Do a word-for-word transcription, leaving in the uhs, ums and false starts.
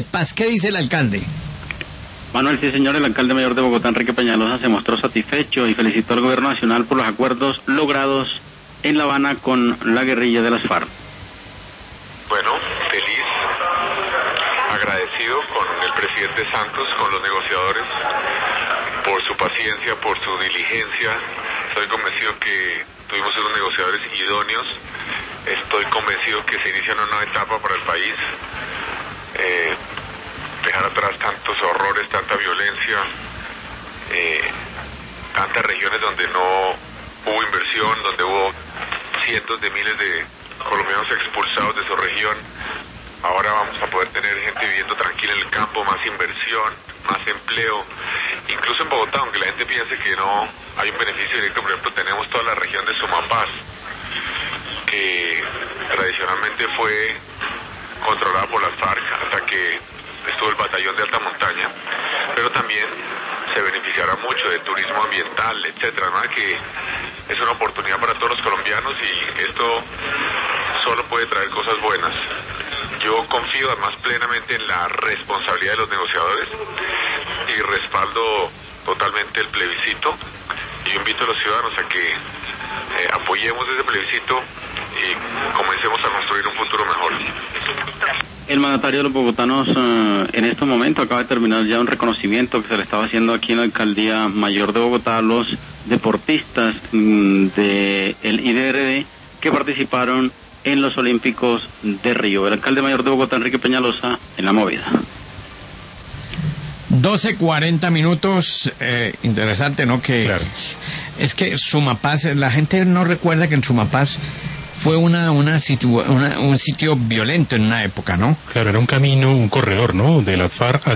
Sumapaz. ¿Qué dice el alcalde? Manuel, sí señor, el alcalde mayor de Bogotá, Enrique Peñalosa, se mostró satisfecho y felicitó al gobierno nacional por los acuerdos logrados en La Habana con la guerrilla de las FARC. Bueno, feliz, agradecido con el presidente Santos, con los negociadores, por su paciencia, por su diligencia. Estoy convencido que tuvimos unos negociadores idóneos. Estoy convencido que se inicia una nueva etapa para el país. Eh, dejar atrás tantos horrores, tanta violencia, eh, tantas regiones donde no hubo inversión, donde hubo cientos de miles de colombianos expulsados de su región. Ahora vamos a poder tener gente viviendo tranquila en el campo, más inversión, más empleo. Incluso en Bogotá, aunque la gente piense que no hay un beneficio directo, por ejemplo, tenemos toda la región de Sumapaz, que tradicionalmente fue controlada por las FARC hasta que estuvo el batallón de alta montaña, pero también se beneficiará mucho del turismo ambiental, etcétera, ¿no? Que es una oportunidad para todos los colombianos y esto solo puede traer cosas buenas. Yo confío además plenamente en la responsabilidad de los negociadores y respaldo totalmente el plebiscito, y invito a los ciudadanos a que eh, apoyemos ese plebiscito y comencemos a construir un futuro mejor. El mandatario de los bogotanos uh, en este momento acaba de terminar ya un reconocimiento que se le estaba haciendo aquí en la Alcaldía Mayor de Bogotá a los deportistas um, del I D R D que participaron en los Olímpicos de Río. El alcalde mayor de Bogotá, Enrique Peñalosa, en la movida. doce cuarenta minutos, eh, interesante, ¿no? Que claro. Es que Sumapaz, la gente no recuerda que en Sumapaz fue una, una, situ, una un sitio violento en una época, ¿no? Claro, era un camino, un corredor, ¿no? De las FARC hacia